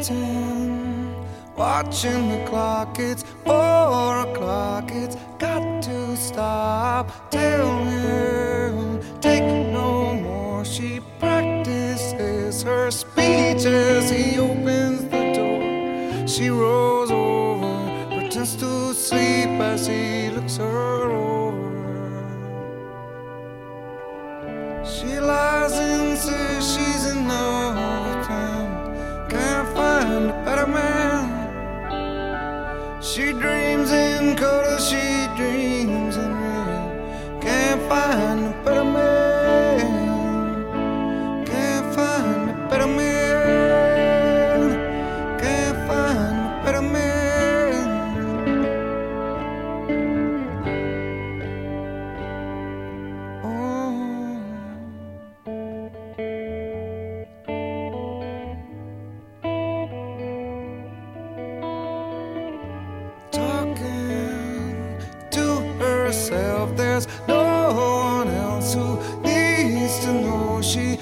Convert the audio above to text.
waiting, watching the clock. It's 4 o'clock. It's got to stop. Tell him, take no more. She practices her speech as he opens the door. She rolls over, pretends to sleep as he looks her over. She lies and says she's in love with him, can't find a better man. She dreams in color, she dreams in red, can't find a better man, can't find a better man, can't find a better man. Talking to herself, there's no one else who needs to know. She